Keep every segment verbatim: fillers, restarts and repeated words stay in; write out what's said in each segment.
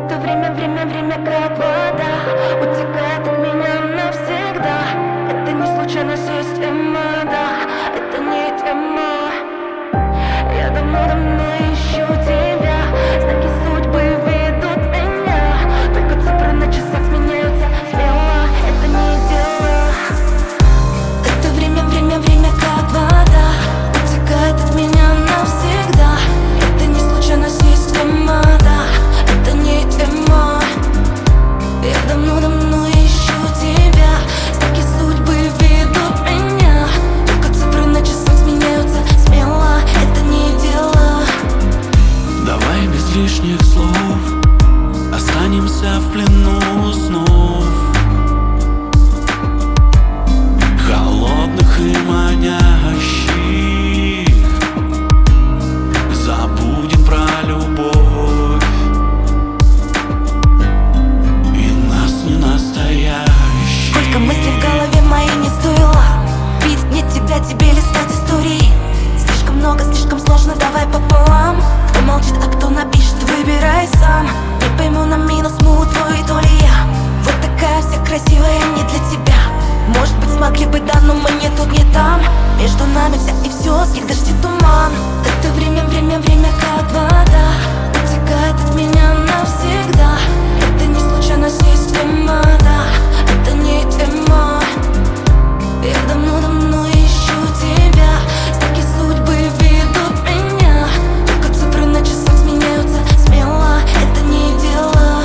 Это время, время, время как вода утекает от меня навсегда. Это не случайно система, да, это не тема. Я давно-давно ищу тебя, знаки судьбы ведут меня. Только цифры на часах сменяются смело, это не дело. Это время, время, время как вода утекает от меня навсегда. Это не случайно система, да, это не тема. Я давно-давно ищу тебя, знаки судьбы ведут меня. Только цифры на часах сменяются смело, это не дело. Давай без лишних слов останемся в плену снов, холодных и манящих. Забудем про любовь, и нас не настоящих. Сколько мыслей в голове моей не стоило видеть мне тебя, тебе листать истории. Слишком много, слишком сложно, давай пополам. Кто молчит, а кто напишет, выбирай сам. Не пойму на минус, мы твой то ли я. Вот такая вся красивая не для тебя. Может быть смогли бы, да, но мы не тут, не там. Между нами вся и все, снег, дожди, туман. Это время, время, время как вода утекает от меня навсегда. Это не случайно система, да, это не тема. Я давно-давно ищу тебя, знаки судьбы ведут меня. Только цифры на часах сменяются смело, это не дело.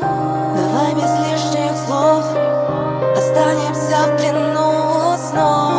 Давай без лишних слов останемся в плену снов.